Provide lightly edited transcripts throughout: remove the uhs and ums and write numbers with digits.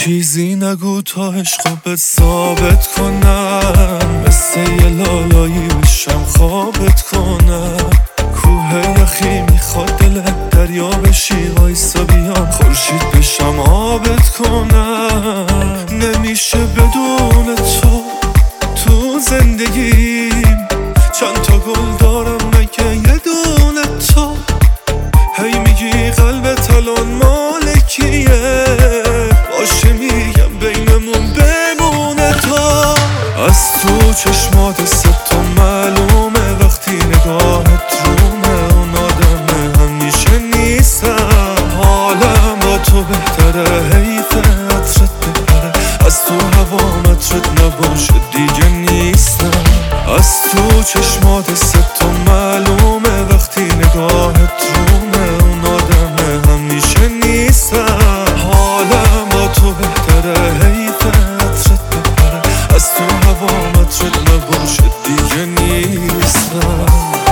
چیزی نگو تا عشقو ثابت کنم، مثل یه لالایی بشم خوابت کنم. کوه یخی میخواد دلت دریا بشی، وایسا بیام خورشید بشم آبت کنم. نمیشه بدون تو زندگیم، چند تا گل دارم مگه یه دونه تو. هی میگی قلبت الان مالکیه، باشه میگم بینمون بمونه تا. از تو چشمات ستو معلومه، وقتی نگاهت رومه اون آدمه همیشه نیستم. حالم با تو بهتره، حیفه عطرت بپره، از تو هوا مطرت نباشه دیگه نیستم. از تو چشمات ستو معلومه، وقتی نگاهت رومه اون آدمه همیشه نیستم. حالم با تو بهتره، حیفه عطرت بپره، از تو هوا مطرت نباشه دیگه نیستم.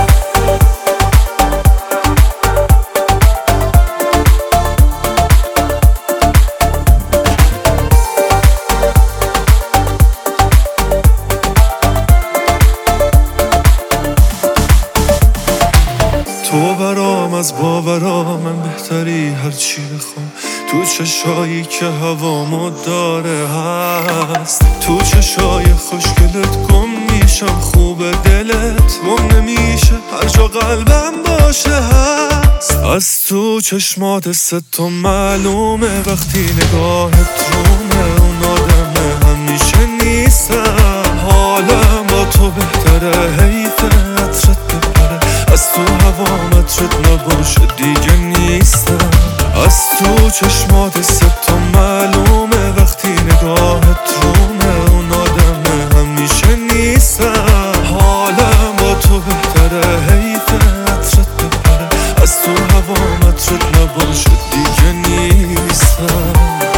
تو برام از باورامم بهتری هرچی بخوام، تو چشایی که هوامو داره هست. تو چشای خوشگلت گم میشم، خوب دلت گم نمیشه هر جا قلبم باشه هست. از تو چشمات ستو معلومه، وقتی نگاهت رومه اون آدمه همیشه نیستم. حالم با تو بهتره، حیفه عطرت بپره، از تو هوا مطرت نباشه دیگه نیستم. از تو چشمات ستو معلومه، وقتی نگاهت رومه اون آدمه همیشه نیستم. حالم با تو بهتره، حیفه عطرت بپره، از تو هوا مطرت نباشه دیگه نیستم.